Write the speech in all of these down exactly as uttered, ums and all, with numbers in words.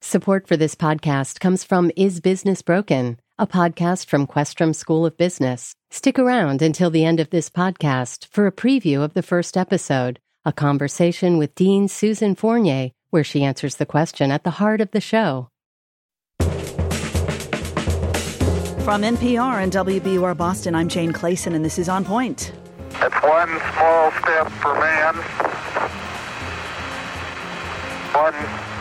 Support for this podcast comes from Is Business Broken, a podcast from Questrom School of Business. Stick around until the end of this podcast for a preview of the first episode, a conversation with Dean Susan Fournier, where she answers the question at the heart of the show. From N P R and W B U R Boston, I'm Jane Clayson, and this is On Point. It's one small step for man, one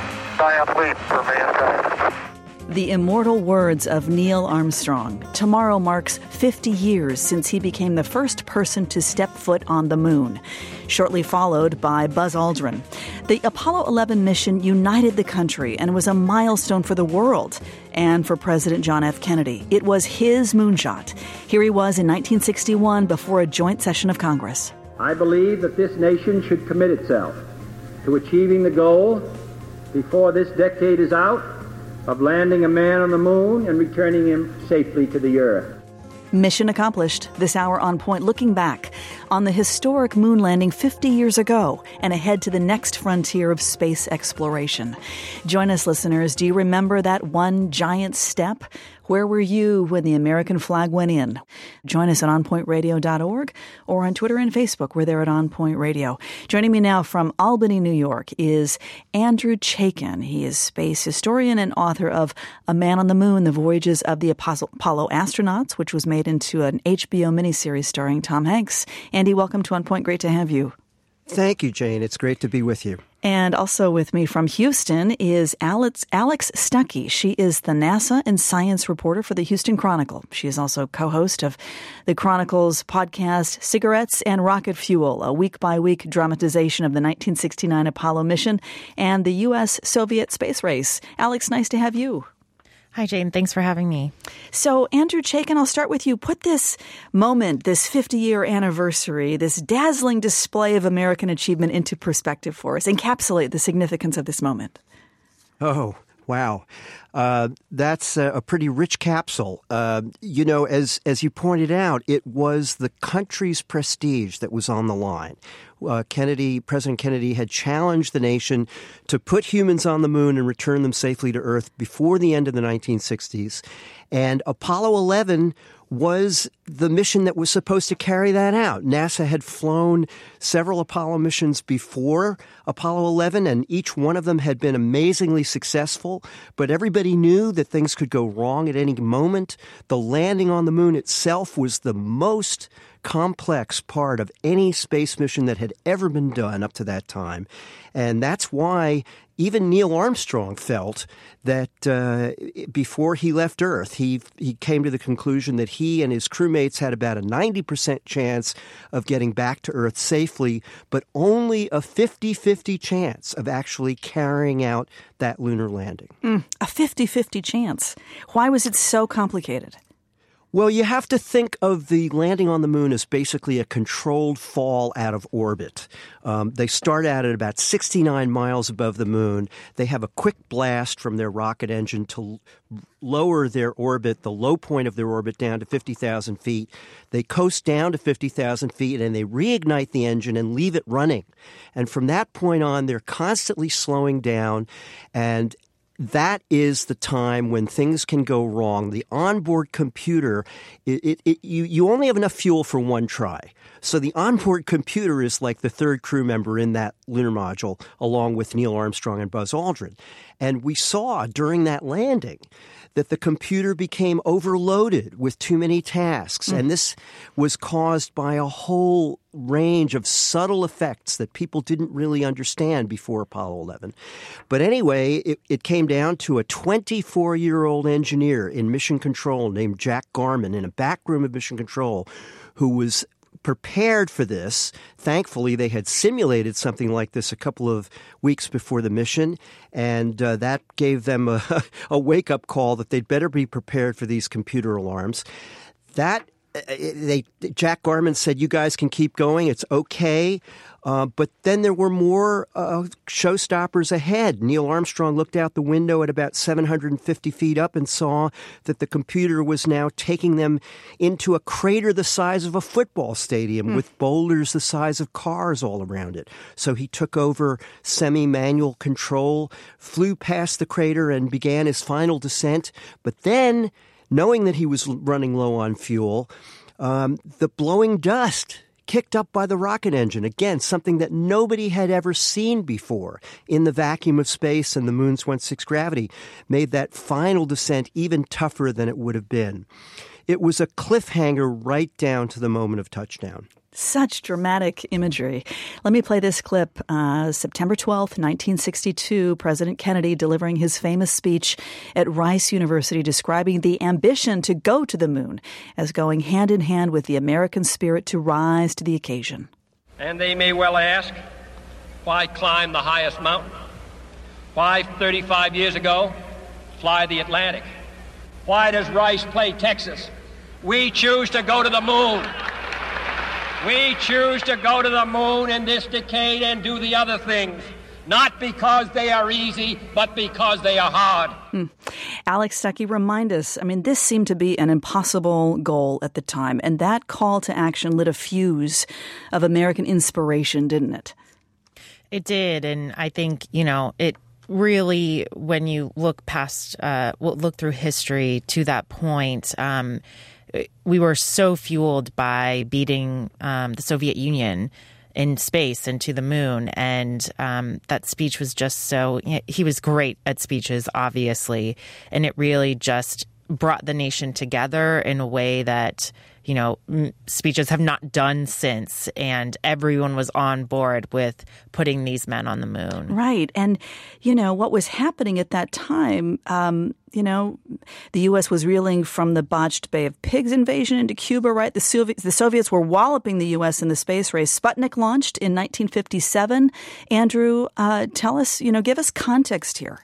giant leap for mankind. The immortal words of Neil Armstrong. Tomorrow marks fifty years since he became the first person to step foot on the moon, shortly followed by Buzz Aldrin. The Apollo eleven mission united the country and was a milestone for the world and for President John F. Kennedy. It was his moonshot. Here he was in nineteen sixty-one before a joint session of Congress. I believe that this nation should commit itself to achieving the goal before this decade is out of landing a man on the moon and returning him safely to the earth. Mission accomplished. This hour On Point, looking back on the historic moon landing fifty years ago and ahead to the next frontier of space exploration. Join us, listeners. Do you remember that one giant step? Where were you when the American flag went in? Join us at on point radio dot org or on Twitter and Facebook. We're there at On Point Radio. Joining me now from Albany, New York, is Andrew Chaikin. He is space historian and author of A Man on the Moon, The Voyages of the Apollo Astronauts, which was made into an H B O miniseries starring Tom Hanks. Andy, welcome to On Point. Great to have you. Thank you, Jane. It's great to be with you. And also with me from Houston is Alex, Alex Stuckey. She is the NASA and science reporter for the Houston Chronicle. She is also co-host of the Chronicle's podcast, Cigarettes and Rocket Fuel, a week-by-week dramatization of the nineteen sixty-nine Apollo mission and the U S Soviet space race. Alex, nice to have you. Hi, Jane. Thanks for having me. So, Andrew Chaikin, I'll start with you. Put this moment, this fifty-year anniversary, this dazzling display of American achievement into perspective for us. Encapsulate the significance of this moment. Oh, wow. Uh, that's a, a pretty rich capsule. Uh, you know, as as you pointed out, it was the country's prestige that was on the line. Uh, Kennedy, President Kennedy had challenged the nation to put humans on the moon and return them safely to Earth before the end of the nineteen sixties. And Apollo eleven was the mission that was supposed to carry that out. NASA had flown several Apollo missions before Apollo eleven, and each one of them had been amazingly successful. But everybody knew that things could go wrong at any moment. The landing on the moon itself was the most complex part of any space mission that had ever been done up to that time. And that's why even Neil Armstrong felt that uh, before he left Earth, he he came to the conclusion that he and his crewmates had about a ninety percent chance of getting back to Earth safely, but only a fifty-fifty chance of actually carrying out that lunar landing. Mm, a fifty-fifty chance. Why was it so complicated? Well, you have to think of the landing on the moon as basically a controlled fall out of orbit. Um, they start out at about sixty-nine miles above the moon. They have a quick blast from their rocket engine to lower their orbit, the low point of their orbit, down to fifty thousand feet. They coast down to fifty thousand feet, and they reignite the engine and leave it running. And from that point on, they're constantly slowing down, and that is the time when things can go wrong. The onboard computer, it, it, it, you, you only have enough fuel for one try. So the onboard computer is like the third crew member in that lunar module, along with Neil Armstrong and Buzz Aldrin. And we saw during that landing that the computer became overloaded with too many tasks. Mm. And this was caused by a whole range of subtle effects that people didn't really understand before Apollo eleven. But anyway, it, it came down to a twenty-four-year-old engineer in Mission Control named Jack Garman in a back room of Mission Control who was prepared for this. Thankfully, they had simulated something like this a couple of weeks before the mission, and uh, that gave them a, a wake-up call that they'd better be prepared for these computer alarms. That they Jack Garman said, "You guys can keep going. It's okay." Uh, but then there were more uh, showstoppers ahead. Neil Armstrong looked out the window at about seven hundred fifty feet up and saw that the computer was now taking them into a crater the size of a football stadium mm. with boulders the size of cars all around it. So he took over semi-manual control, flew past the crater, and began his final descent. But then, knowing that he was running low on fuel, um, the blowing dust kicked up by the rocket engine, again, something that nobody had ever seen before in the vacuum of space and the moon's one sixth gravity, made that final descent even tougher than it would have been. It was a cliffhanger right down to the moment of touchdown. Such dramatic imagery. Let me play this clip. Uh, September twelfth, nineteen sixty-two, President Kennedy delivering his famous speech at Rice University describing the ambition to go to the moon as going hand in hand with the American spirit to rise to the occasion. And they may well ask, why climb the highest mountain? Why, thirty-five years ago, fly the Atlantic? Why does Rice play Texas? We choose to go to the moon. We choose to go to the moon in this decade and do the other things, not because they are easy, but because they are hard. Hmm. Alex Stuckey, remind us, I mean, this seemed to be an impossible goal at the time, and that call to action lit a fuse of American inspiration, didn't it? It did, and I think, you know, it really, when you look past, uh, look through history to that point, um, we were so fueled by beating um, the Soviet Union in space and to the moon. And um, that speech was just so, he was great at speeches, obviously. And it really just brought the nation together in a way that, you know, speeches have not done since. And everyone was on board with putting these men on the moon. Right. And, you know, what was happening at that time, um, you know, the U S was reeling from the botched Bay of Pigs invasion into Cuba, right? The Soviets, the Soviets were walloping the U S in the space race. Sputnik launched in nineteen fifty-seven. Andrew, uh, tell us, you know, give us context here.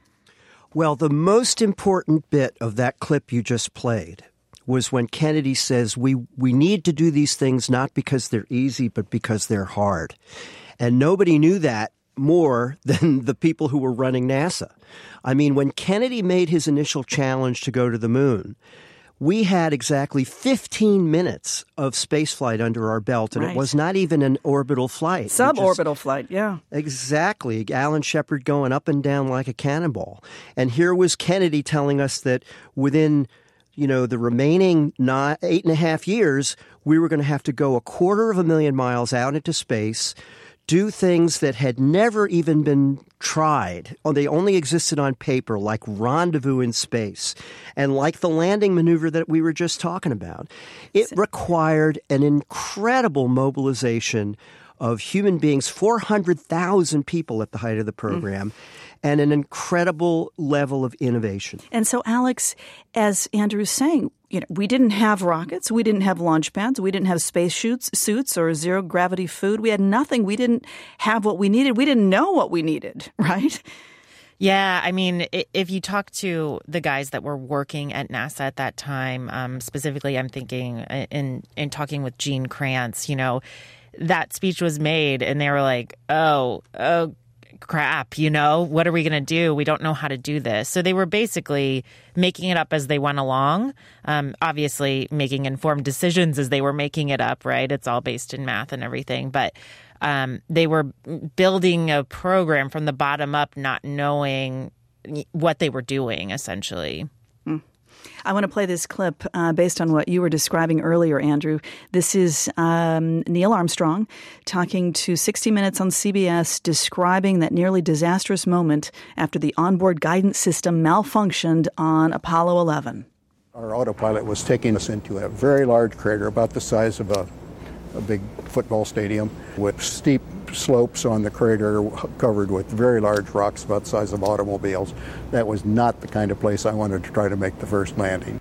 Well, the most important bit of that clip you just played was when Kennedy says we we need to do these things not because they're easy, but because they're hard. And nobody knew that more than the people who were running NASA. I mean, when Kennedy made his initial challenge to go to the moon, we had exactly fifteen minutes of spaceflight under our belt, and right. It was not even an orbital flight. Suborbital is, flight, yeah. Exactly. Alan Shepard going up and down like a cannonball. And here was Kennedy telling us that within, you know, the remaining nine, eight and a half years, we were going to have to go a quarter of a million miles out into space, do things that had never even been tried. They only existed on paper, like rendezvous in space, and like the landing maneuver that we were just talking about. It required an incredible mobilization of human beings, four hundred thousand people at the height of the program, mm. and an incredible level of innovation. And so, Alex, as Andrew's saying, you know, we didn't have rockets, we didn't have launch pads, we didn't have space shoots, suits or zero gravity food. We had nothing. We didn't have what we needed. We didn't know what we needed, right? Yeah, I mean, if you talk to the guys that were working at NASA at that time, um, specifically, I'm thinking in in talking with Gene Kranz, you know, that speech was made and they were like, oh, oh, crap, you know, what are we going to do? We don't know how to do this. So they were basically making it up as they went along, um, obviously making informed decisions as they were making it up, right? It's all based in math and everything. But um, they were building a program from the bottom up, not knowing what they were doing, essentially. Mm. I want to play this clip uh, based on what you were describing earlier, Andrew. This is um, Neil Armstrong talking to sixty minutes on C B S, describing that nearly disastrous moment after the onboard guidance system malfunctioned on Apollo eleven. Our autopilot was taking us into a very large crater about the size of a, a big football stadium with steep slopes on the crater covered with very large rocks about the size of automobiles. That was not the kind of place I wanted to try to make the first landing.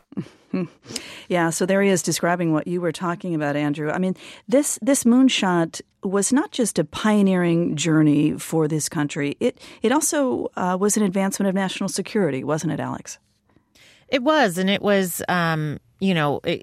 Yeah, so there he is describing what you were talking about, Andrew. I mean, this this moonshot was not just a pioneering journey for this country. It it also uh, was an advancement of national security, wasn't it, Alex? It was, and it was, um, you know, it,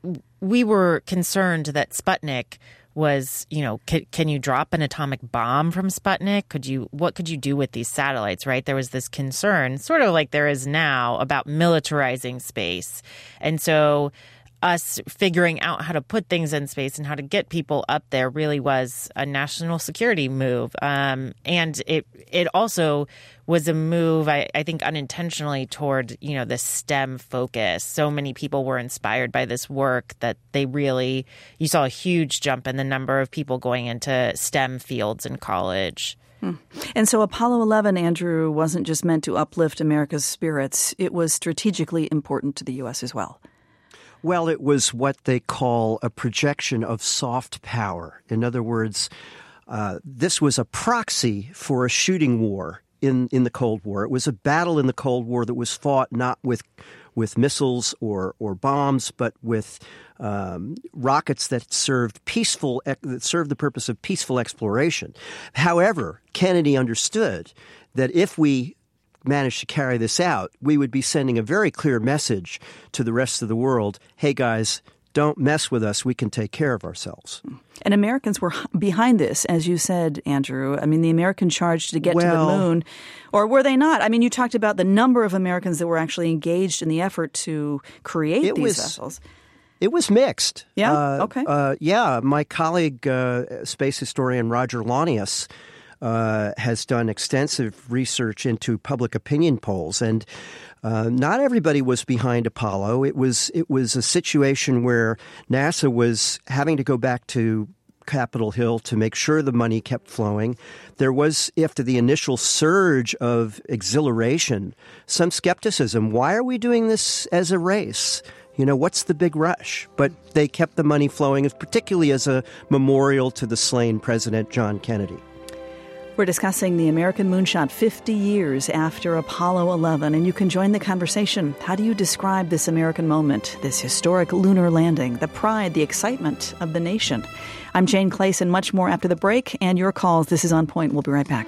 we were concerned that Sputnik was, you know, can, can you drop an atomic bomb from Sputnik? Could you, what could you do with these satellites, right? There was this concern, sort of like there is now, about militarizing space. And so us figuring out how to put things in space and how to get people up there really was a national security move. Um, and it it also was a move, I, I think, unintentionally toward, you know, the STEM focus. So many people were inspired by this work that they really, you saw a huge jump in the number of people going into STEM fields in college. Hmm. And so Apollo eleven, Andrew, wasn't just meant to uplift America's spirits. It was strategically important to the U S as well. Well, it was what they call a projection of soft power. In other words, uh, this was a proxy for a shooting war in, in the Cold War. It was a battle in the Cold War that was fought not with with missiles or, or bombs, but with um, rockets that served peaceful that served the purpose of peaceful exploration. However, Kennedy understood that if we managed to carry this out, we would be sending a very clear message to the rest of the world. Hey, guys, don't mess with us. We can take care of ourselves. And Americans were behind this, as you said, Andrew. I mean, the American charge to get well, to the moon, or were they not? I mean, you talked about the number of Americans that were actually engaged in the effort to create these was, vessels. It was mixed. Yeah? Uh, okay. Uh, yeah. My colleague, uh, space historian Roger Launius, Uh, has done extensive research into public opinion polls, and uh, not everybody was behind Apollo. It was it was a situation where NASA was having to go back to Capitol Hill to make sure the money kept flowing. There was, after the initial surge of exhilaration, some skepticism. Why are we doing this as a race? You know, what's the big rush? But they kept the money flowing, particularly as a memorial to the slain President John Kennedy. We're discussing the American moonshot fifty years after Apollo eleven, and you can join the conversation. How do you describe this American moment, this historic lunar landing, the pride, the excitement of the nation? I'm Jane Clayson. Much more after the break and your calls. This is On Point. We'll be right back.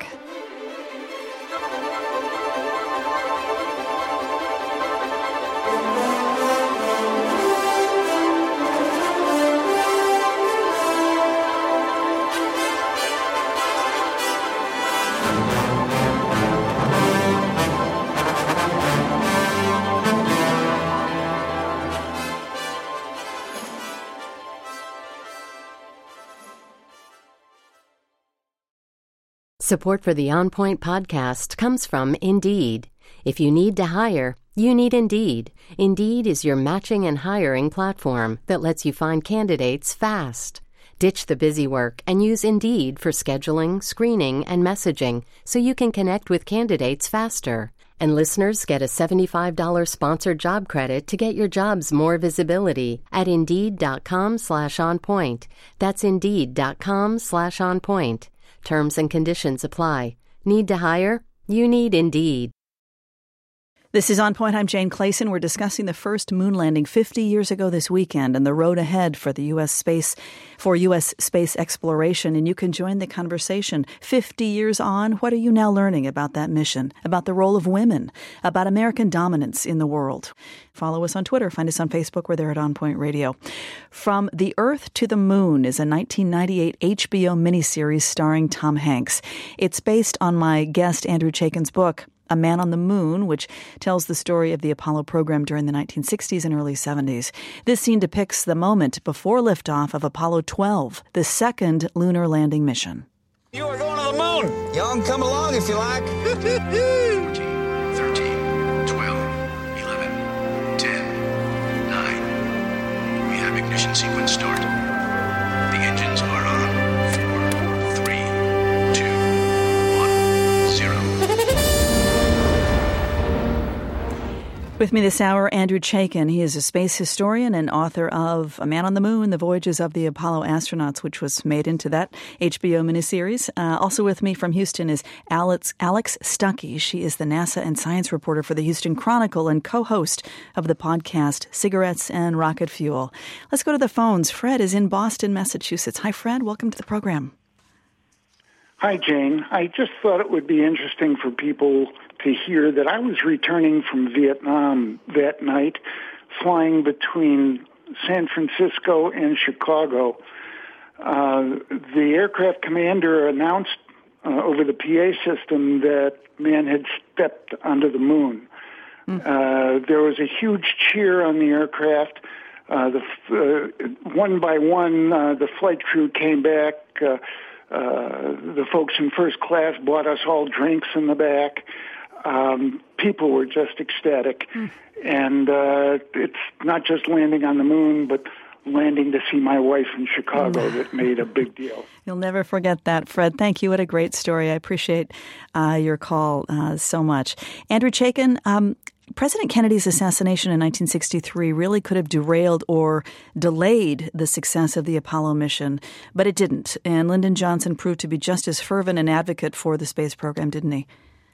Support for the On Point podcast comes from Indeed. If you need to hire, you need Indeed. Indeed is your matching and hiring platform that lets you find candidates fast. Ditch the busy work and use Indeed for scheduling, screening, and messaging so you can connect with candidates faster. And listeners get a seventy-five dollars sponsored job credit to get your jobs more visibility at Indeed.com slash on point. That's Indeed.com slash on point. Terms and conditions apply. Need to hire? You need Indeed. This is On Point. I'm Jane Clayson. We're discussing the first moon landing fifty years ago this weekend and the road ahead for the U S space, for U S space exploration. And you can join the conversation. fifty years on, what are you now learning about that mission, about the role of women, about American dominance in the world? Follow us on Twitter. Find us on Facebook. We're there at On Point Radio. From the Earth to the Moon is a nineteen ninety-eight H B O miniseries starring Tom Hanks. It's based on my guest Andrew Chaikin's book, A Man on the Moon, which tells the story of the Apollo program during the nineteen sixties and early seventies. This scene depicts the moment before liftoff of Apollo twelve, the second lunar landing mission. You are going to the moon. Y'all can come along if you like. fourteen, thirteen, twelve, eleven, ten, nine. We have ignition sequence start. The engines are on. four, three, two, one, zero. With me this hour, Andrew Chaikin. He is a space historian and author of A Man on the Moon, The Voyages of the Apollo Astronauts, which was made into that H B O miniseries. Uh, also with me from Houston is Alex, Alex Stuckey. She is the NASA and science reporter for the Houston Chronicle and co-host of the podcast Cigarettes and Rocket Fuel. Let's go to the phones. Fred is in Boston, Massachusetts. Hi, Fred. Welcome to the program. Hi, Jane. I just thought it would be interesting for people to hear that I was returning from Vietnam that night, flying between San Francisco and Chicago. Uh, the aircraft commander announced uh, over the P A system that man had stepped onto the moon. Mm. Uh, there was a huge cheer on the aircraft. Uh, the uh, one by one, uh, the flight crew came back. Uh, uh, the folks in first class bought us all drinks in the back. Um, people were just ecstatic. Mm. And uh, it's not just landing on the moon, but landing to see my wife in Chicago that made a big deal. You'll never forget that, Fred. Thank you. What a great story. I appreciate uh, your call uh, so much. Andrew Chaikin, um, President Kennedy's assassination in nineteen sixty-three really could have derailed or delayed the success of the Apollo mission, but it didn't. And Lyndon Johnson proved to be just as fervent an advocate for the space program, didn't he?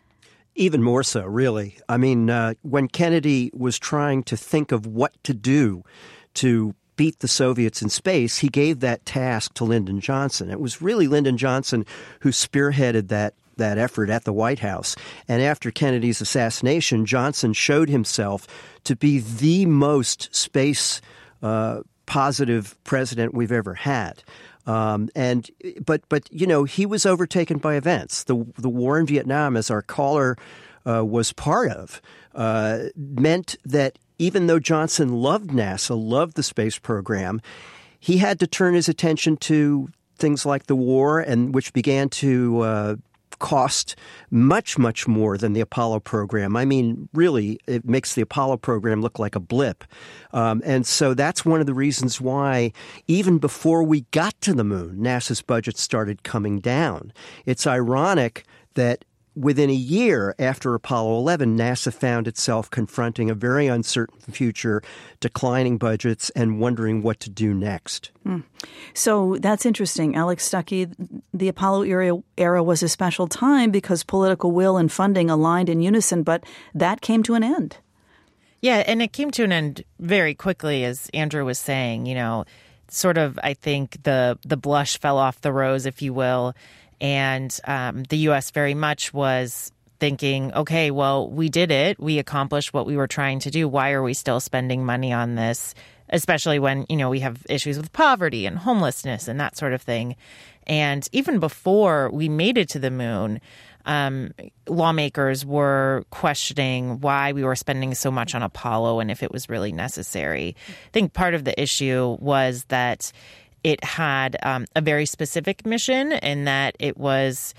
Even more so, really. I mean, uh, when Kennedy was trying to think of what to do to beat the Soviets in space, he gave that task to Lyndon Johnson. It was really Lyndon Johnson who spearheaded that that effort at the White House. And after Kennedy's assassination, Johnson showed himself to be the most space uh, positive president we've ever had. Um, and but but you know, he was overtaken by events. The the war in Vietnam, as our caller uh, was part of, uh, meant that even though Johnson loved NASA, loved the space program, he had to turn his attention to things like the war, and which began to uh, cost much, much more than the Apollo program. I mean, really, it makes the Apollo program look like a blip. Um, and so that's one of the reasons why, even before we got to the moon, NASA's budget started coming down. It's ironic that within a year after Apollo eleven, NASA found itself confronting a very uncertain future, declining budgets, and wondering what to do next. Mm. So that's interesting. Alex Stuckey, the Apollo era, era was a special time because political will and funding aligned in unison, but that came to an end. Yeah, and it came to an end very quickly, as Andrew was saying. You know, sort of, I think the the blush fell off the rose, if you will. And um, the U S very much was thinking, okay, well, we did it. We accomplished what we were trying to do. Why are we still spending money on this, especially when, you know, we have issues with poverty and homelessness and that sort of thing. And even before we made it to the moon, um, lawmakers were questioning why we were spending so much on Apollo and if it was really necessary. I think part of the issue was that it had um, a very specific mission in that it was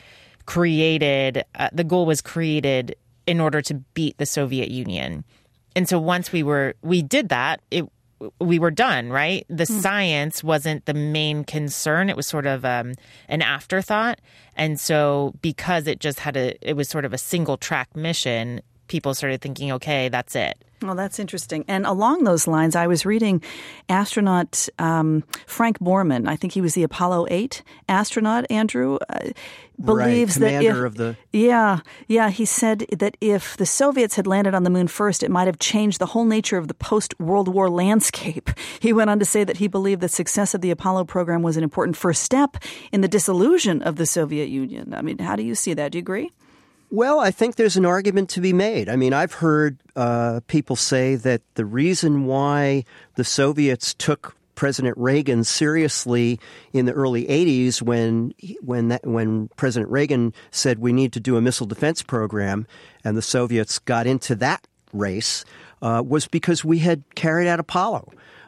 created, uh, the goal was created in order to beat the Soviet Union. And so once we were, we did that, it, we were done, right? The mm. science wasn't the main concern. It was sort of um, an afterthought. And so because it just had a, it was sort of a single track mission, people started thinking, okay, that's it. Well, that's interesting. And along those lines, I was reading astronaut um, Frank Borman. I think he was the Apollo eight astronaut, Andrew, uh, believes right, commander that if, of the... Yeah, yeah. He said that if the Soviets had landed on the moon first, it might have changed the whole nature of the post-World War landscape. He went on to say that he believed the success of the Apollo program was an important first step in the dissolution of the Soviet Union. I mean, how do you see that? Do you agree? Well, I think there's an argument to be made. I mean, I've heard uh, people say that the reason why the Soviets took President Reagan seriously in the early eighties when when that, when President Reagan said we need to do a missile defense program and the Soviets got into that race uh, was because we had carried out Apollo.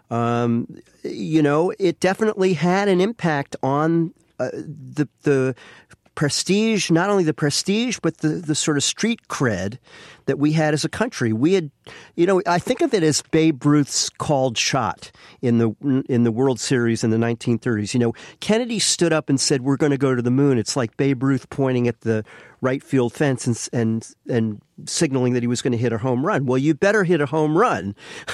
Um, you know, it definitely had an impact on uh, the the prestige, not only the prestige, but the, the sort of street cred that we had as a country. We had, you know, I think of it as Babe Ruth's called shot in the in the World Series in the nineteen thirties. You know, Kennedy stood up and said, we're going to go to the moon. It's like Babe Ruth pointing at the right field fence and and, and signaling that he was going to hit a home run. Well, you better hit a home run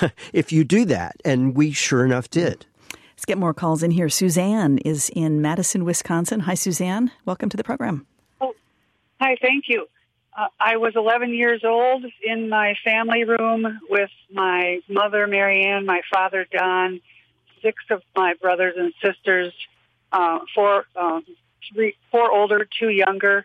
if you do that. And we sure enough did. Let's get more calls in here. Suzanne is in Madison, Wisconsin. Hi, Suzanne. Welcome to the program. Oh, hi, thank you. Uh, I was eleven years old in my family room with my mother, Mary Ann, my father, Don, six of my brothers and sisters, uh, four, uh, three, four older, two younger.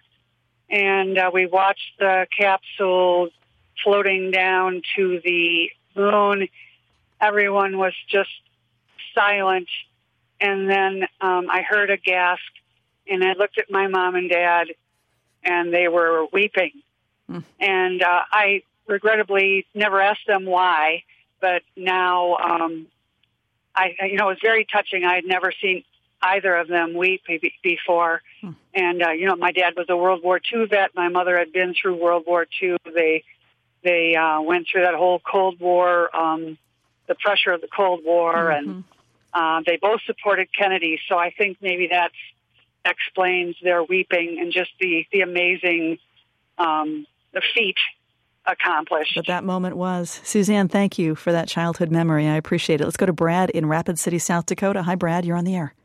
And uh, we watched the capsule floating down to the moon. Everyone was just silent. And then um, I heard a gasp, and I looked at my mom and dad, and they were weeping. Mm. And uh, I regrettably never asked them why, but now um, I, you know, it was very touching. I had never seen either of them weep be- before. Hmm. And, uh, you know, my dad was a World War Two vet. My mother had been through World War Two. They they uh, went through that whole Cold War, um, the pressure of the Cold War, mm-hmm. and uh, they both supported Kennedy. So I think maybe that explains their weeping and just the, the amazing um, the feat accomplished. But that moment was. Suzanne, thank you for that childhood memory. I appreciate it. Let's go to Brad in Rapid City, South Dakota. Hi, Brad. You're on the air.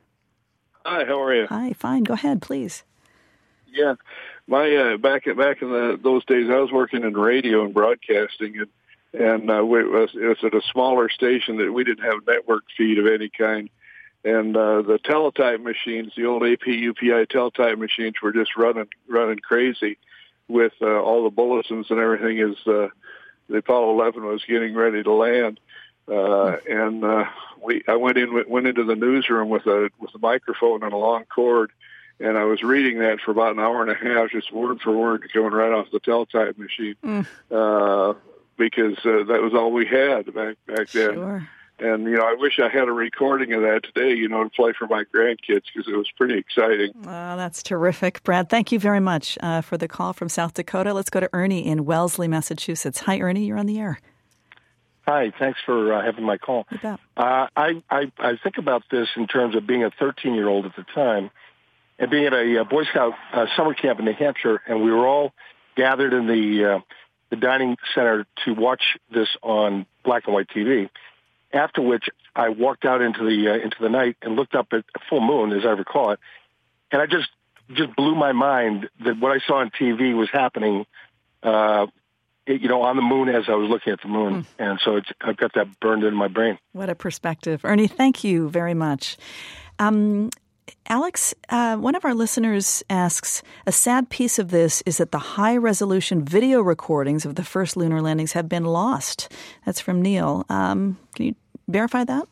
Hi, how are you? Hi, fine. Go ahead, please. Yeah, my uh, back back in the, those days, I was working in radio and broadcasting, and and uh, it was it was at a smaller station that we didn't have network feed of any kind, and uh, the teletype machines, the old A P U P I teletype machines, were just running running crazy with uh, all the bulletins and everything as uh, the Apollo eleven was getting ready to land. Uh, and uh, we, I went in, went into the newsroom with a with a microphone and a long cord, and I was reading that for about an hour and a half, just word for word, going right off the teletype machine, mm. uh, because uh, that was all we had back back then. Sure. And you know, I wish I had a recording of that today, you know, to play for my grandkids, because it was pretty exciting. Oh, that's terrific, Brad. Thank you very much uh, for the call from South Dakota. Let's go to Ernie in Wellesley, Massachusetts. Hi, Ernie. You're on the air. Hi, thanks for uh, having my call. Uh, I, I I think about this in terms of being a thirteen-year-old at the time and being at a, a Boy Scout uh, summer camp in New Hampshire, and we were all gathered in the uh, the dining center to watch this on black and white T V. After which, I walked out into the uh, into the night and looked up at a full moon, as I recall it, and I just just blew my mind that what I saw on T V was happening. Uh, you know, on the moon as I was looking at the moon. Mm. And so it's, I've got that burned into my brain. What a perspective. Ernie, thank you very much. Um, Alex, uh, one of our listeners asks, a sad piece of this is that the high-resolution video recordings of the first lunar landings have been lost. That's from Neil. Um, can you verify that?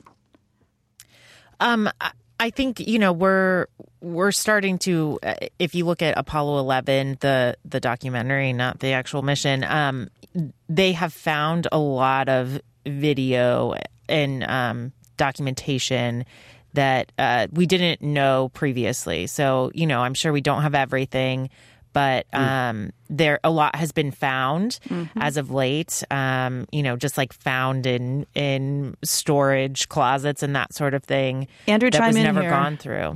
Um, I think, you know, we're we're starting to, if you look at Apollo eleven, the the documentary, not the actual mission, um, they have found a lot of video and um, documentation that uh, we didn't know previously. So, you know, I'm sure we don't have everything, but um, there a lot has been found mm-hmm. as of late, um, you know, just like found in in storage closets and that sort of thing. Andrew, that chime was in never here. gone through.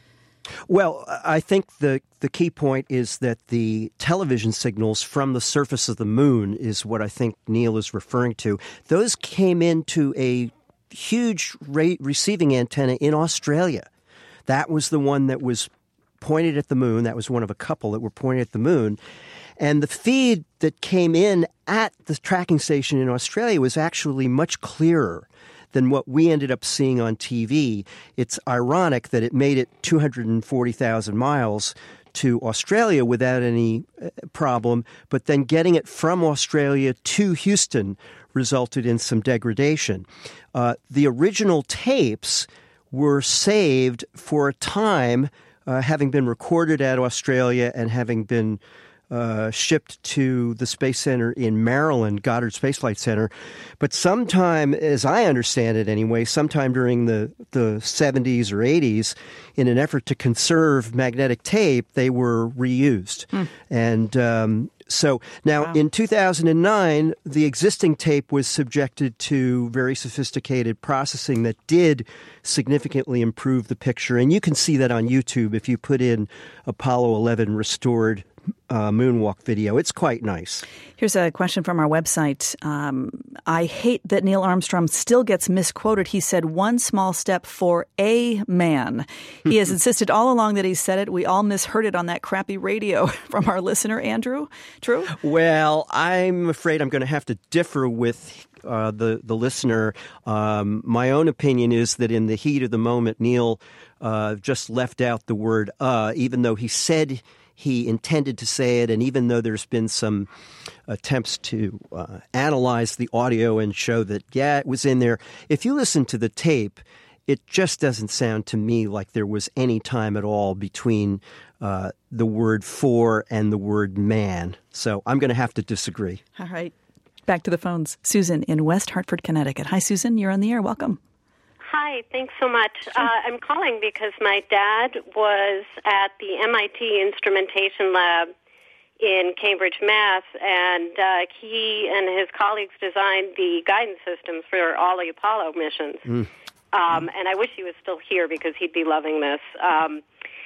Well, I think the, the key point is that the television signals from the surface of the moon is what I think Neil is referring to. Those came into a huge ra- receiving antenna in Australia. That was the one that was pointed at the moon. That was one of a couple that were pointed at the moon. And the feed that came in at the tracking station in Australia was actually much clearer than what we ended up seeing on T V. It's ironic that it made it two hundred forty thousand miles to Australia without any problem, but then getting it from Australia to Houston resulted in some degradation. Uh, the original tapes were saved for a time, uh, having been recorded at Australia and having been Uh, shipped to the Space Center in Maryland, Goddard Space Flight Center. But sometime, as I understand it anyway, sometime during the, the seventies or eighties, in an effort to conserve magnetic tape, they were reused. Hmm. And um, so now wow. in two thousand nine, the existing tape was subjected to very sophisticated processing that did significantly improve the picture. And you can see that on YouTube if you put in Apollo eleven restored Uh, moonwalk video. It's quite nice. Here's a question from our website. Um, I hate that Neil Armstrong still gets misquoted. He said one small step for a man. He has insisted all along that he said it. We all misheard it on that crappy radio from our listener, Andrew. True? Well, I'm afraid I'm going to have to differ with uh, the, the listener. Um, my own opinion is that in the heat of the moment, Neil uh, just left out the word uh, even though he said he intended to say it. And even though there's been some attempts to uh, analyze the audio and show that, yeah, it was in there, if you listen to the tape, it just doesn't sound to me like there was any time at all between uh, the word for and the word man. So I'm going to have to disagree. All right. Back to the phones. Susan in West Hartford, Connecticut. Hi, Susan. You're on the air. Welcome. Hi. Thanks so much. Sure. Uh, I'm calling because my dad was at the M I T Instrumentation Lab in Cambridge, Mass., and uh, he and his colleagues designed the guidance systems for all the Apollo missions. Mm. Um, and I wish he was still here because he'd be loving this. Um,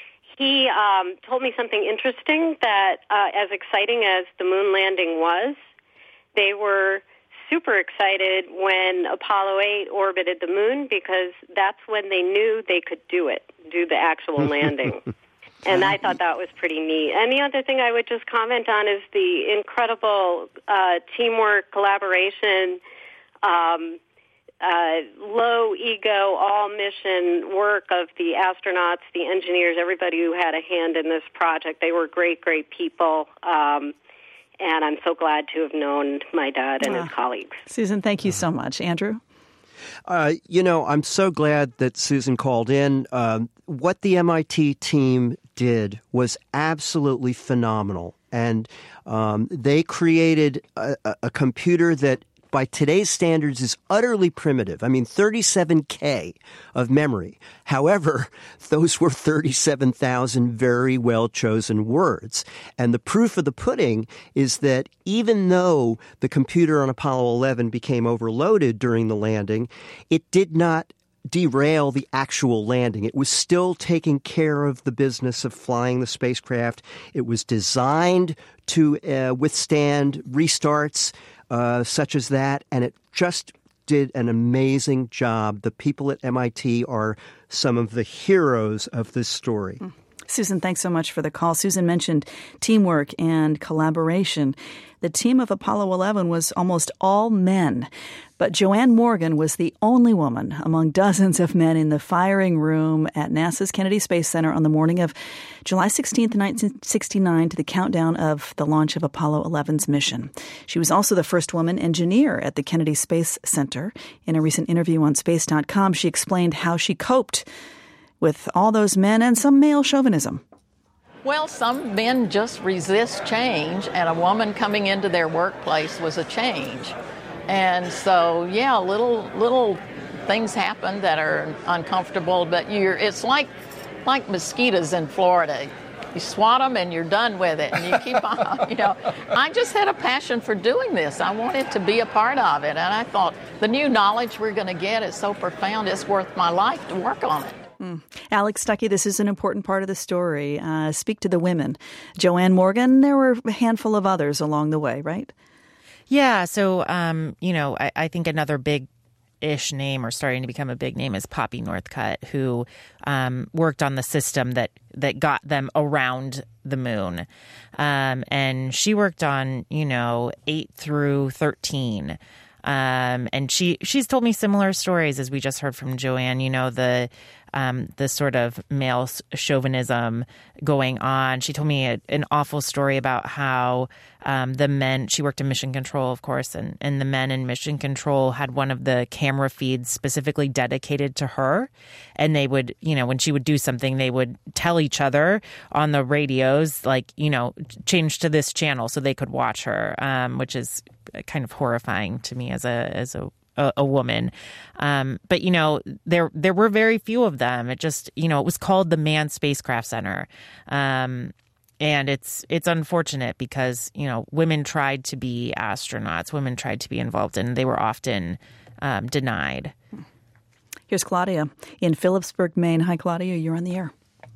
he um, told me something interesting that uh, as exciting as the moon landing was, they were super excited when Apollo eight orbited the moon because that's when they knew they could do it, do the actual landing. And I thought that was pretty neat. And the other thing I would just comment on is the incredible uh, teamwork, collaboration, um, uh, low ego, all mission work of the astronauts, the engineers, everybody who had a hand in this project. They were great, great people. Um, And I'm so glad to have known my dad and uh, his colleagues. Susan, thank you so much. Andrew? Uh, you know, I'm so glad that Susan called in. Um, what the M I T team did was absolutely phenomenal. And um, they created a, a computer that, by today's standards, is utterly primitive. I mean, thirty-seven K of memory. However, those were thirty-seven thousand very well-chosen words. And the proof of the pudding is that even though the computer on Apollo eleven became overloaded during the landing, it did not derail the actual landing. It was still taking care of the business of flying the spacecraft. It was designed to uh, withstand restarts, Uh, such as that, and it just did an amazing job. The people at M I T are some of the heroes of this story. Susan, thanks so much for the call. Susan mentioned teamwork and collaboration. The team of Apollo eleven was almost all men, but Joanne Morgan was the only woman among dozens of men in the firing room at NASA's Kennedy Space Center on the morning of July sixteenth, nineteen sixty-nine, to the countdown of the launch of Apollo eleven's mission. She was also the first woman engineer at the Kennedy Space Center. In a recent interview on space dot com, she explained how she coped with all those men and some male chauvinism. Well, some men just resist change, and a woman coming into their workplace was a change. And so, yeah, little little things happen that are uncomfortable, but you're it's like like mosquitoes in Florida. You swat them and you're done with it, and you keep on, you know. I just had a passion for doing this. I wanted to be a part of it, and I thought the new knowledge we're going to get is so profound, it's worth my life to work on it. Mm. Alex Stuckey, this is an important part of the story. Uh, speak to the women. Joanne Morgan, there were a handful of others along the way, right? Yeah. So, um, you know, I, I think another big-ish name or starting to become a big name is Poppy Northcutt, who um, worked on the system that, that got them around the moon. Um, and she worked on, you know, eight through thirteen. Um, and she she's told me similar stories as we just heard from Joanne, you know, the um, the sort of male chauvinism going on. She told me a, an awful story about how um, the men, she worked in mission control, of course, and, and the men in mission control had one of the camera feeds specifically dedicated to her. And they would, you know, when she would do something, they would tell each other on the radios, like, you know, change to this channel so they could watch her, um, which is kind of horrifying to me as a as a a, a woman. Um, but, you know, there there were very few of them. It just, you know, it was called the Manned Spacecraft Center. Um, and it's it's unfortunate because, you know, women tried to be astronauts. Women tried to be involved, and they were often um, denied. Here's Claudia in Phillipsburg, Maine. Hi, Claudia. You're on the air.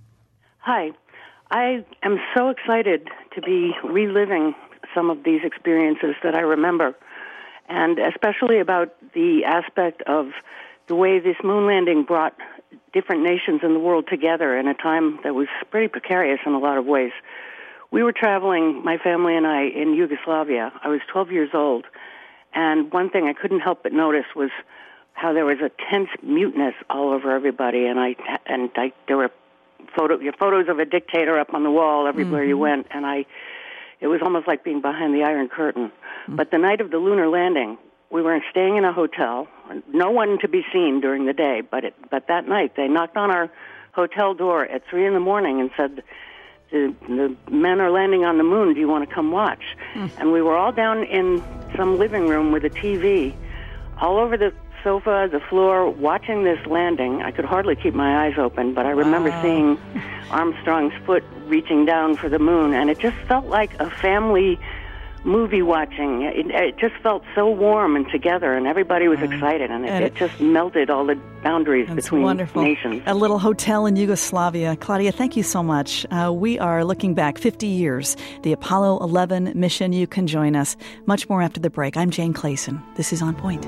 Hi. I am so excited to be reliving some of these experiences that I remember, and especially about the aspect of the way this moon landing brought different nations in the world together in a time that was pretty precarious in a lot of ways. We were traveling, my family and I, in Yugoslavia. I was twelve years old, and one thing I couldn't help but notice was how there was a tense muteness all over everybody, and I and I, there were photo, your photos of a dictator up on the wall everywhere mm-hmm. you went, and I, it was almost like being behind the Iron Curtain. Mm-hmm. But the night of the lunar landing, we were staying in a hotel, no one to be seen during the day, but it, but that night they knocked on our hotel door at three in the morning and said, the, the men are landing on the moon, do you want to come watch? Mm. And we were all down in some living room with a T V, all over the sofa, the floor, watching this landing. I could hardly keep my eyes open, but I remember wow. seeing Armstrong's foot reaching down for the moon, and it just felt like a family movie watching. It, it just felt so warm and together, and everybody was mm. excited, and, it, and it, it just melted all the boundaries between wonderful. nations. A little hotel in Yugoslavia. Claudia, thank you so much. Uh, we are looking back fifty years, the Apollo eleven mission. You can join us. Much more after the break. I'm Jane Clayson. This is On Point.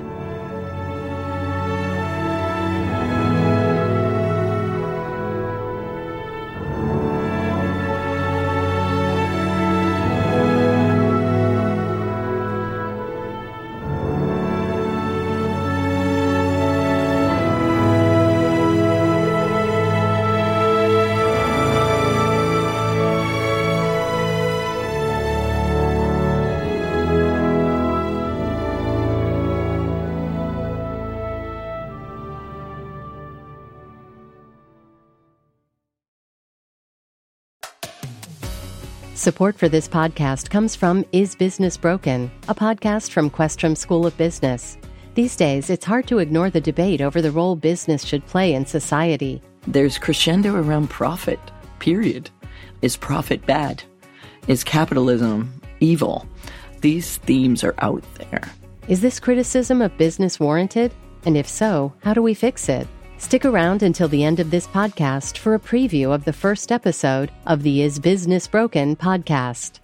Support for this podcast comes from Is Business Broken, a podcast from Questrom School of Business. These days, it's hard to ignore the debate over the role business should play in society. There's crescendo around profit, period. Is profit bad? Is capitalism evil? These themes are out there. Is this criticism of business warranted? And if so, how do we fix it? Stick around until the end of this podcast for a preview of the first episode of the Is Business Broken podcast.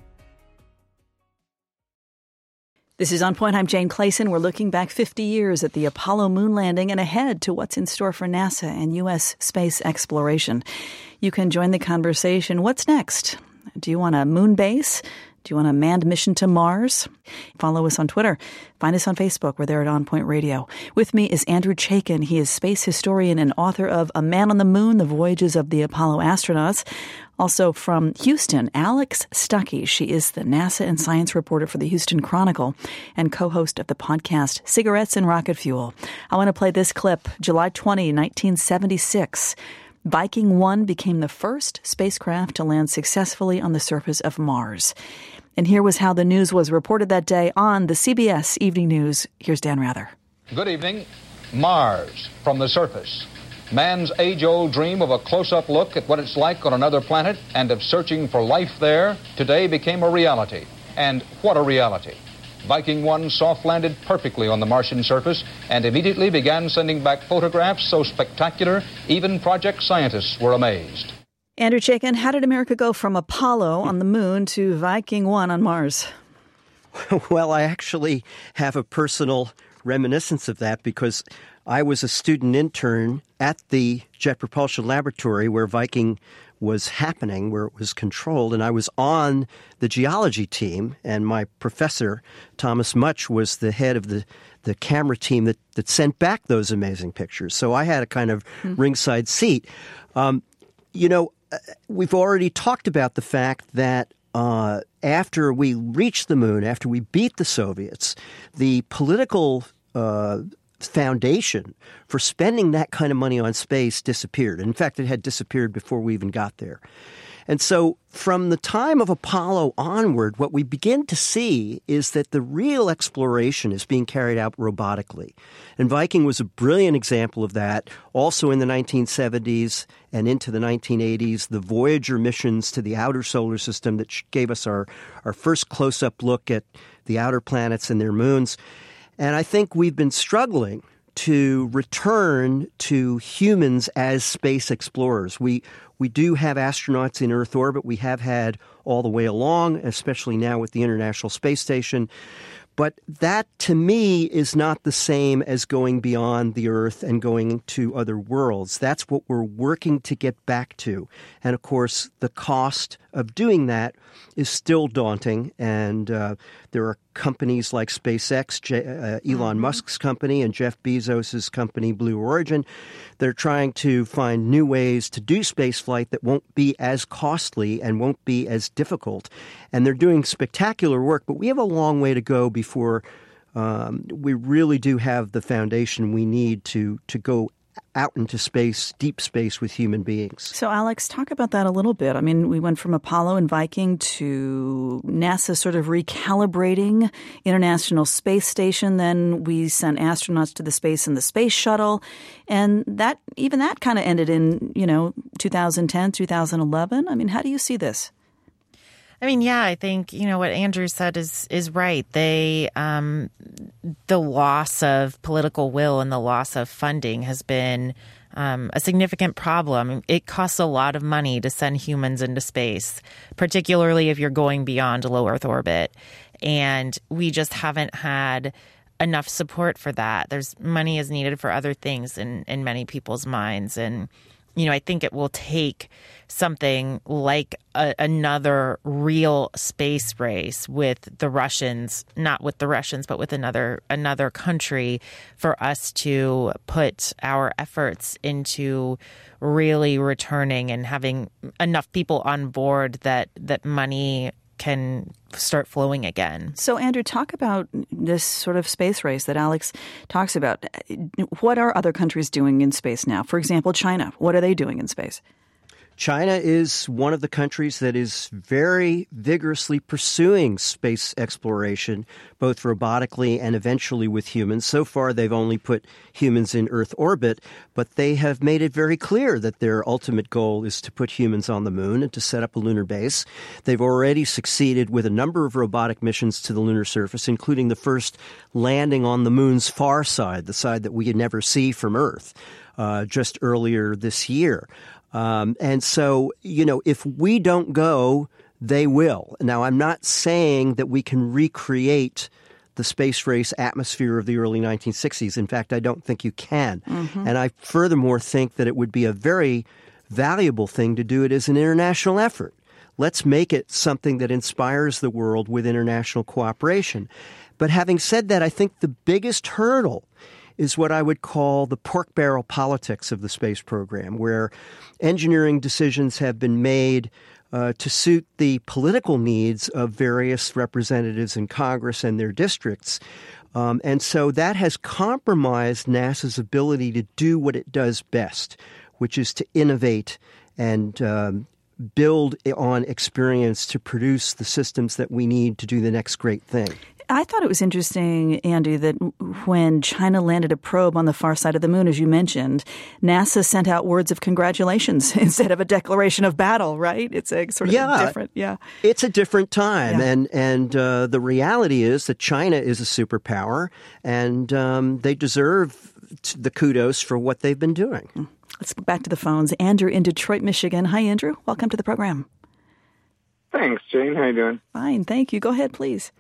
This is On Point. I'm Jane Clayson. We're looking back fifty years at the Apollo moon landing and ahead to what's in store for NASA and U S space exploration. You can join the conversation. What's next? Do you want a moon base? Do you want a manned mission to Mars? Follow us on Twitter. Find us on Facebook. We're there at On Point Radio. With me is Andrew Chaikin. He is space historian and author of A Man on the Moon, The Voyages of the Apollo Astronauts. Also from Houston, Alex Stuckey. She is the NASA and science reporter for the Houston Chronicle and co-host of the podcast Cigarettes and Rocket Fuel. I want to play this clip. July twentieth, nineteen seventy-six. Viking one became the first spacecraft to land successfully on the surface of Mars. And here was how the news was reported that day on the C B S Evening News. Here's Dan Rather. Good evening. Mars from the surface. Man's age-old dream of a close-up look at what it's like on another planet and of searching for life there today became a reality. And what a reality. Viking one soft-landed perfectly on the Martian surface and immediately began sending back photographs so spectacular, even project scientists were amazed. Andrew Chaikin, how did America go from Apollo on the moon to Viking one on Mars? Well, I actually have a personal reminiscence of that because I was a student intern at the Jet Propulsion Laboratory where Viking was happening, where it was controlled, and I was on the geology team, and my professor, Thomas Much, was the head of the, the camera team that, that sent back those amazing pictures. So I had a kind of mm-hmm. ringside seat. Um, you know, we've already talked about the fact that uh, after we reached the moon, after we beat the Soviets, the political uh foundation for spending that kind of money on space disappeared. In fact, it had disappeared before we even got there. And so from the time of Apollo onward, what we begin to see is that the real exploration is being carried out robotically. And Viking was a brilliant example of that. Also in the nineteen seventies and into the nineteen eighties, the Voyager missions to the outer solar system that gave us our, our first close-up look at the outer planets and their moons. And I think we've been struggling to return to humans as space explorers. We we do have astronauts in Earth orbit. We have had all the way along, especially now with the International Space Station. But that, to me, is not the same as going beyond the Earth and going to other worlds. That's what we're working to get back to. And, of course, the cost of doing that is still daunting. And uh, there are companies like SpaceX, J- uh, Elon mm-hmm. Musk's company, and Jeff Bezos' company, Blue Origin. They're trying to find new ways to do spaceflight that won't be as costly and won't be as difficult. And they're doing spectacular work, but we have a long way to go before um, we really do have the foundation we need to, to go out into space, deep space with human beings. So, Alex, talk about that a little bit. I mean, we went from Apollo and Viking to NASA sort of recalibrating International Space Station. Then we sent astronauts to the space in the space shuttle. And that even that kind of ended in, you know, two thousand ten, two thousand eleven. I mean, how do you see this? I mean, yeah, I think, you know, what Andrew said is is right. They, um, the loss of political will and the loss of funding has been um, a significant problem. It costs a lot of money to send humans into space, particularly if you're going beyond low Earth orbit. And we just haven't had enough support for that. There's money is needed for other things in, in many people's minds. And you know, I think it will take something like a, another real space race with the Russians, not with the Russians, but with another another country, for us to put our efforts into really returning and having enough people on board that that money can start flowing again. So, Andrew, talk about this sort of space race that Alex talks about. What are other countries doing in space now? For example, China. What are they doing in space? China is one of the countries that is very vigorously pursuing space exploration, both robotically and eventually with humans. So far, they've only put humans in Earth orbit, but they have made it very clear that their ultimate goal is to put humans on the moon and to set up a lunar base. They've already succeeded with a number of robotic missions to the lunar surface, including the first landing on the moon's far side, the side that we could never see from Earth, uh, just earlier this year. Um, and so, you know, if we don't go, they will. Now, I'm not saying that we can recreate the space race atmosphere of the early nineteen sixties. In fact, I don't think you can. Mm-hmm. And I furthermore think that it would be a very valuable thing to do it as an international effort. Let's make it something that inspires the world with international cooperation. But having said that, I think the biggest hurdle is what I would call the pork barrel politics of the space program, where engineering decisions have been made uh, to suit the political needs of various representatives in Congress and their districts. Um, and so that has compromised NASA's ability to do what it does best, which is to innovate and um, build on experience to produce the systems that we need to do the next great thing. I thought it was interesting, Andy, that when China landed a probe on the far side of the moon, as you mentioned, NASA sent out words of congratulations instead of a declaration of battle, right? It's a sort of yeah, different, yeah. It's a different time. Yeah. And and uh, the reality is that China is a superpower, and um, they deserve the kudos for what they've been doing. Let's go back to the phones. Andrew in Detroit, Michigan. Hi, Andrew. Welcome to the program. Thanks, Jane. How you doing? Fine, thank you. Go ahead, please.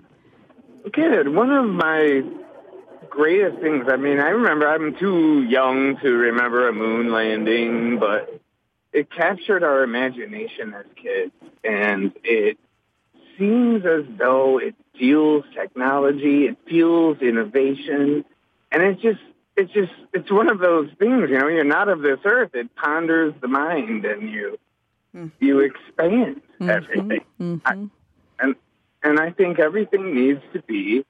Good. One of my greatest things, I mean, I remember I'm too young to remember a moon landing, but it captured our imagination as kids. And it seems as though it fuels technology, it fuels innovation. And it's just, it's just, it's one of those things, you know, you're not of this earth. It ponders the mind and you, mm. you expand mm-hmm. everything. Mm-hmm. I, and, And I think everything needs to be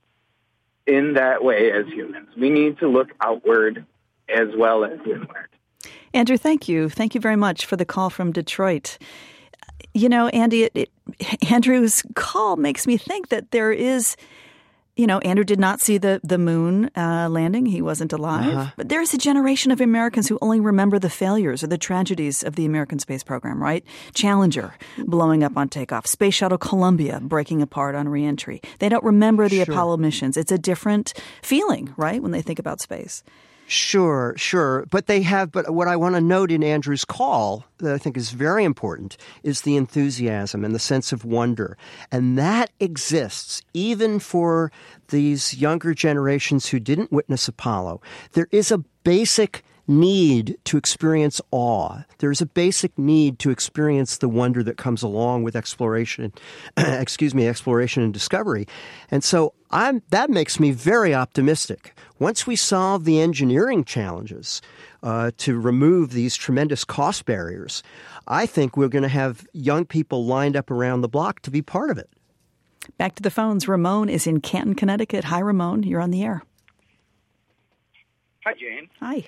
in that way as humans. We need to look outward as well as inward. Andrew, thank you. Thank you very much for the call from Detroit. You know, Andy, it, it, Andrew's call makes me think that there is, you know, Andrew did not see the, the moon uh, landing. He wasn't alive. Uh-huh. But there is a generation of Americans who only remember the failures or the tragedies of the American space program, right? Challenger blowing up on takeoff, Space Shuttle Columbia breaking apart on reentry. They don't remember the sure. Apollo missions. It's a different feeling, right, when they think about space. Sure, sure. But they have, but what I want to note in Andrew's call that I think is very important is the enthusiasm and the sense of wonder. And that exists even for these younger generations who didn't witness Apollo. There is a basic need to experience awe. There's a basic need to experience the wonder that comes along with exploration, excuse me, exploration and discovery. And so I'm, that makes me very optimistic. Once we solve the engineering challenges uh, to remove these tremendous cost barriers, I think we're going to have young people lined up around the block to be part of it. Back to the phones. Ramon is in Canton, Connecticut. Hi, Ramon. You're on the air. Hi, Jane. Hi.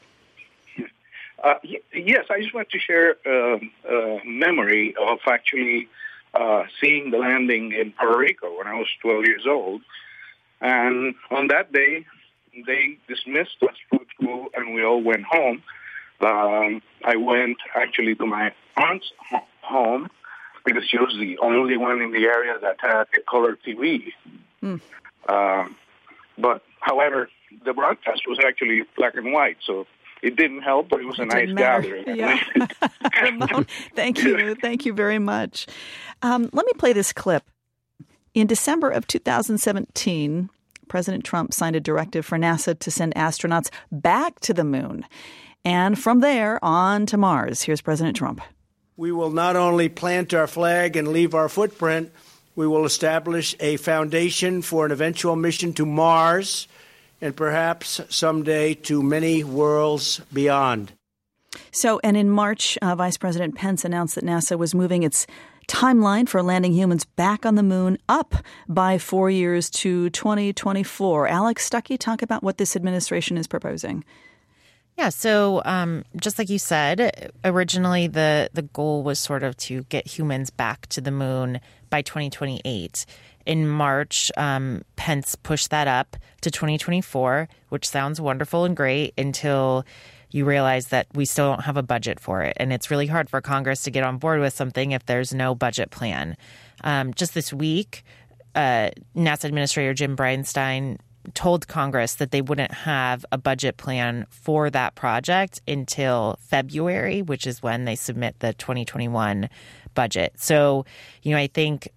Uh, y- yes, I just want to share uh, a memory of actually uh, seeing the landing in Puerto Rico when I was twelve years old. And on that day, they dismissed us from school and we all went home. Um, I went actually to my aunt's home because she was the only one in the area that had a color T V. Mm. Um, but, however, the broadcast was actually black and white, so it didn't help, but it was a it nice gathering. Yeah. Ramon, thank you. Thank you very much. Um, let me play this clip. In December of two thousand seventeen, President Trump signed a directive for NASA to send astronauts back to the moon. And from there on to Mars. Here's President Trump. We will not only plant our flag and leave our footprint, we will establish a foundation for an eventual mission to Mars and perhaps someday to many worlds beyond. So, and in March, uh, Vice President Pence announced that NASA was moving its timeline for landing humans back on the moon up by four years to twenty twenty-four. Alex Stuckey, talk about what this administration is proposing. Yeah, so um, just like you said, originally the, the goal was sort of to get humans back to the moon by twenty twenty-eight. In March, um, Pence pushed that up to twenty twenty-four, which sounds wonderful and great until you realize that we still don't have a budget for it. And it's really hard for Congress to get on board with something if there's no budget plan. Um, just this week, uh, NASA Administrator Jim Bridenstine told Congress that they wouldn't have a budget plan for that project until February, which is when they submit the twenty twenty-one budget. So, you know, I think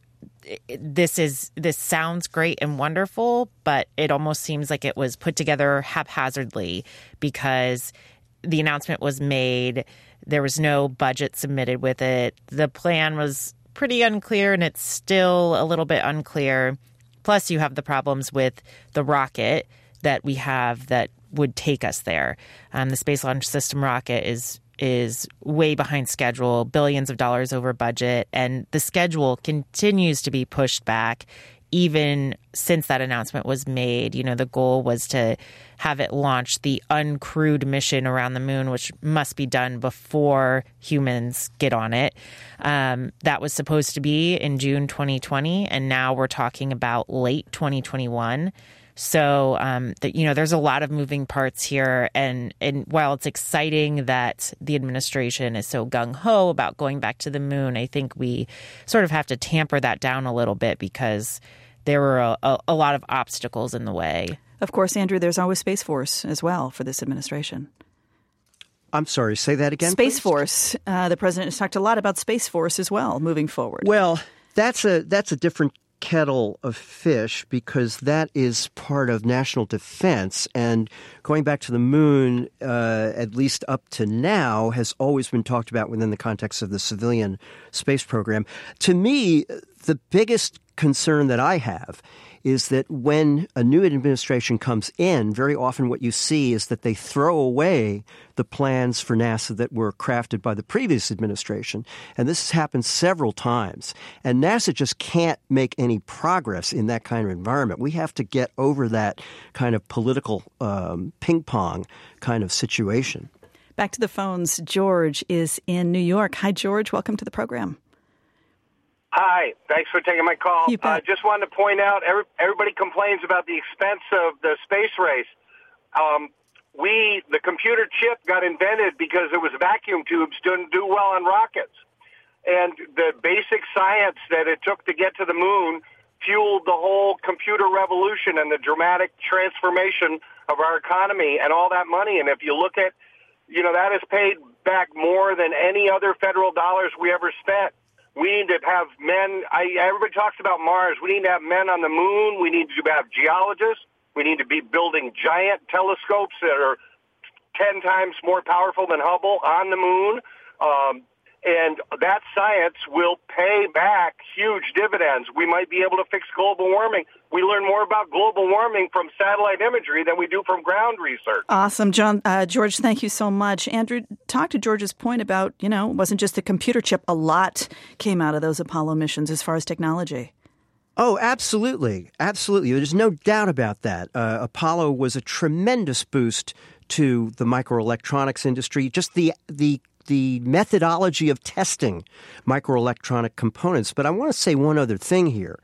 this is this sounds great and wonderful, but it almost seems like it was put together haphazardly because the announcement was made. There was no budget submitted with it. The plan was pretty unclear, and it's still a little bit unclear. Plus, you have the problems with the rocket that we have that would take us there. Um, the Space Launch System rocket is is way behind schedule, billions of dollars over budget, and the schedule continues to be pushed back even since that announcement was made. You know, the goal was to have it launch the uncrewed mission around the moon, which must be done before humans get on it. Um, that was supposed to be in June twenty twenty, and now we're talking about late twenty twenty-one. So, um, the, you know, there's a lot of moving parts here. And, and while it's exciting that the administration is so gung-ho about going back to the moon, I think we sort of have to tamper that down a little bit because there were a, a, a lot of obstacles in the way. Of course, Andrew, there's always Space Force as well for this administration. I'm sorry, say that again, Space please? Force. Uh, the president has talked a lot about Space Force as well moving forward. Well, that's a that's a different kettle of fish because that is part of national defense. And going back to the moon, uh, at least up to now, has always been talked about within the context of the civilian space program. To me, the biggest concern that I have is that when a new administration comes in, very often what you see is that they throw away the plans for NASA that were crafted by the previous administration. And this has happened several times. And NASA just can't make any progress in that kind of environment. We have to get over that kind of political um, ping pong kind of situation. Back to the phones. George is in New York. Hi, George. Welcome to the program. Hi, thanks for taking my call. I uh, just wanted to point out, every, everybody complains about the expense of the space race. Um, we, the computer chip got invented because it was vacuum tubes didn't do well on rockets. And the basic science that it took to get to the moon fueled the whole computer revolution and the dramatic transformation of our economy and all that money. And if you look at, you know, that has paid back more than any other federal dollars we ever spent. We need to have men. I, everybody talks about Mars. We need to have men on the moon. We need to have geologists. We need to be building giant telescopes that are ten times more powerful than Hubble on the moon. Um, and that science will pay back huge dividends. We might be able to fix global warming. We learn more about global warming from satellite imagery than we do from ground research. Awesome. John, uh, George, thank you so much. Andrew, talk to George's point about, you know, it wasn't just a computer chip. A lot came out of those Apollo missions as far as technology. Oh, absolutely. Absolutely. There's no doubt about that. Uh, Apollo was a tremendous boost to the microelectronics industry. Just the the the methodology of testing microelectronic components. But I want to say one other thing here.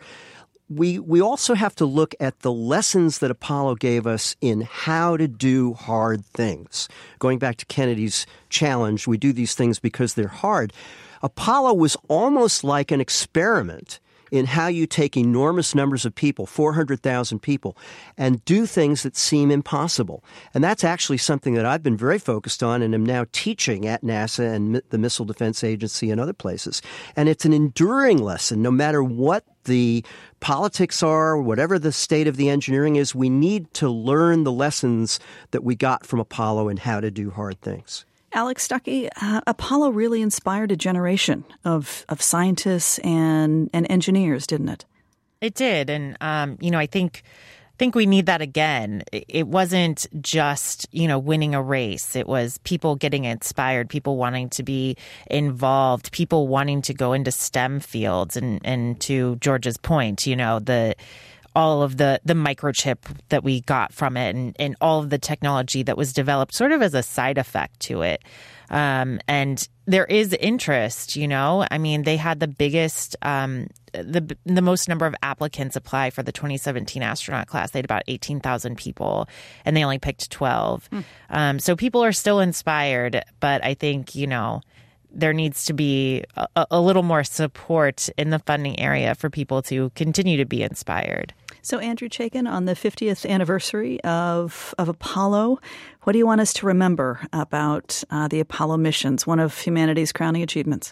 We we also have to look at the lessons that Apollo gave us in how to do hard things. Going back to Kennedy's challenge, we do these things because they're hard. Apollo was almost like an experiment in how you take enormous numbers of people, four hundred thousand people, and do things that seem impossible. And that's actually something that I've been very focused on and am now teaching at NASA and the Missile Defense Agency and other places. And it's an enduring lesson. No matter what the politics are, whatever the state of the engineering is, we need to learn the lessons that we got from Apollo and how to do hard things. Alex Stuckey, uh, Apollo really inspired a generation of, of scientists and, and engineers, didn't it? It did. And, um, you know, I think think we need that again. It wasn't just, you know, winning a race. It was people getting inspired, people wanting to be involved, people wanting to go into STEM fields. And, and to George's point, you know, the all of the, the microchip that we got from it and, and all of the technology that was developed sort of as a side effect to it. Um, and there is interest, you know, I mean, they had the biggest, um, the the most number of applicants apply for the twenty seventeen astronaut class. They had about eighteen thousand people and they only picked twelve. Mm. Um, so people are still inspired, but I think, you know, there needs to be a, a little more support in the funding area for people to continue to be inspired. So, Andrew Chaikin, on the fiftieth anniversary of, of Apollo, what do you want us to remember about uh, the Apollo missions, one of humanity's crowning achievements?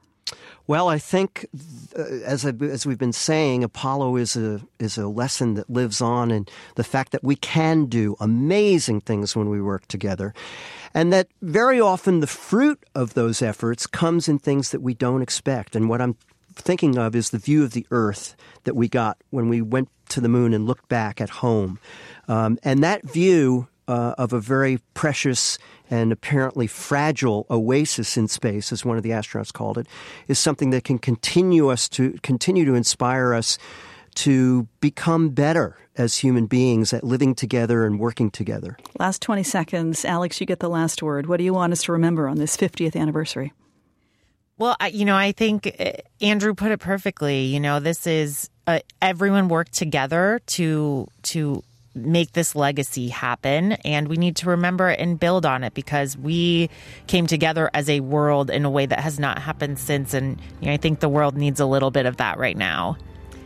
Well, I think, uh, as I, as we've been saying, Apollo is a is a lesson that lives on, and the fact that we can do amazing things when we work together, and that very often the fruit of those efforts comes in things that we don't expect. And what I'm thinking of is the view of the Earth that we got when we went to the moon and looked back at home. Um, and that view uh, of a very precious and apparently fragile oasis in space, as one of the astronauts called it, is something that can continue us to continue to inspire us to become better as human beings at living together and working together. Last twenty seconds. Alex, you get the last word. What do you want us to remember on this fiftieth anniversary? Well, you know, I think Andrew put it perfectly. You know, this is uh, everyone worked together to to make this legacy happen. And we need to remember and build on it because we came together as a world in a way that has not happened since. And you know, I think the world needs a little bit of that right now.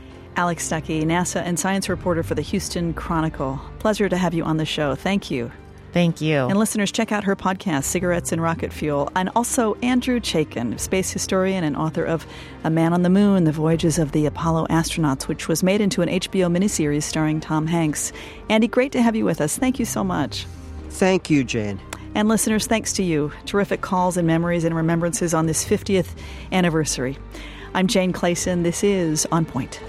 Alex Stuckey, NASA and science reporter for the Houston Chronicle. Pleasure to have you on the show. Thank you. Thank you. And listeners, check out her podcast, Cigarettes and Rocket Fuel. And also Andrew Chaikin, space historian and author of A Man on the Moon, The Voyages of the Apollo Astronauts, which was made into an H B O miniseries starring Tom Hanks. Andy, great to have you with us. Thank you so much. Thank you, Jane. And listeners, thanks to you. Terrific calls and memories and remembrances on this fiftieth anniversary. I'm Jane Clayson. This is On Point.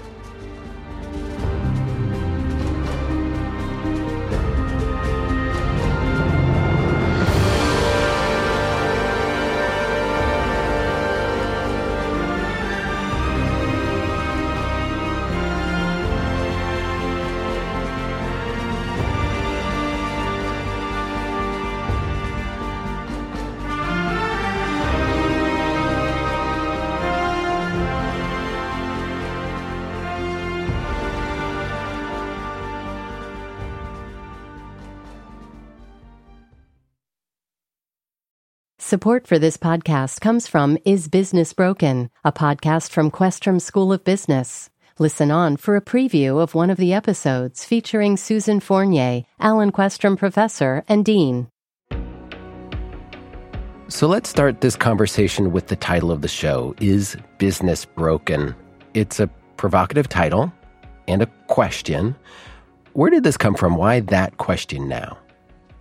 Support for this podcast comes from Is Business Broken, a podcast from Questrom School of Business. Listen on for a preview of one of the episodes featuring Susan Fournier, Alan Questrom Professor and Dean. So let's start this conversation with the title of the show, Is Business Broken? It's a provocative title and a question. Where did this come from? Why that question now?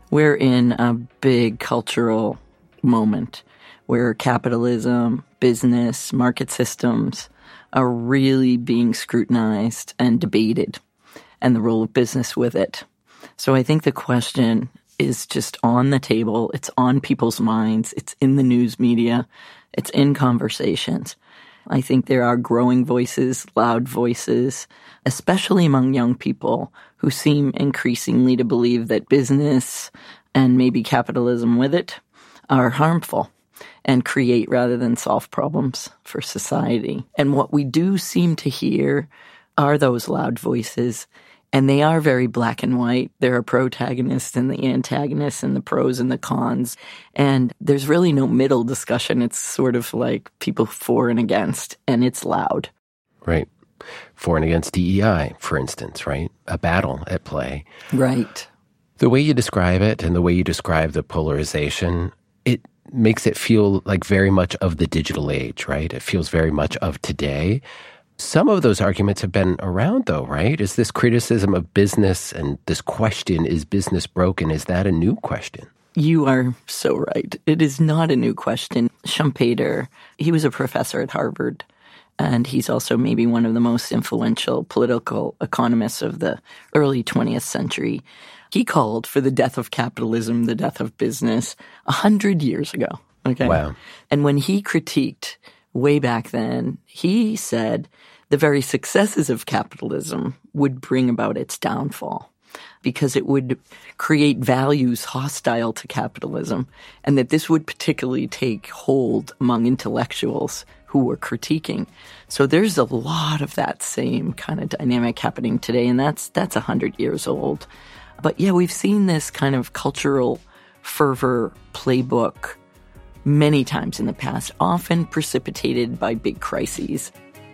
We're in a big cultural moment where capitalism, business, market systems are really being scrutinized and debated, and the role of business with it. So I think the question is just on the table. It's on people's minds. It's in the news media. It's in conversations. I think there are growing voices, loud voices, especially among young people who seem increasingly to believe that business and maybe capitalism with it are harmful and create rather than solve problems for society. And what we do seem to hear are those loud voices, and they are very black and white. There are protagonists and the antagonists and the pros and the cons. And there's really no middle discussion. It's sort of like people for and against, and it's loud. Right. For and against D E I, for instance, right? A battle at play. Right. The way you describe it and the way you describe the polarization, it makes it feel like very much of the digital age, right? It feels very much of today. Some of those arguments have been around, though, right? Is this criticism of business and this question, is business broken, is that a new question? You are so right. It is not a new question. Schumpeter, he was a professor at Harvard, and he's also maybe one of the most influential political economists of the early twentieth century. He called for the death of capitalism, the death of business, a hundred years ago. Okay. Wow. And when he critiqued way back then, he said the very successes of capitalism would bring about its downfall because it would create values hostile to capitalism, and that this would particularly take hold among intellectuals who were critiquing. So there's a lot of that same kind of dynamic happening today, and that's that's a hundred years old. But yeah, we've seen this kind of cultural fervor playbook many times in the past, often precipitated by big crises.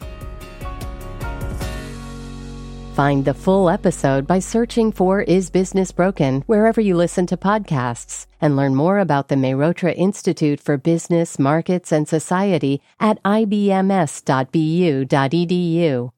Find the full episode by searching for Is Business Broken wherever you listen to podcasts, and learn more about the Mehrotra Institute for Business, Markets, and Society at I B M S dot B U dot E D U.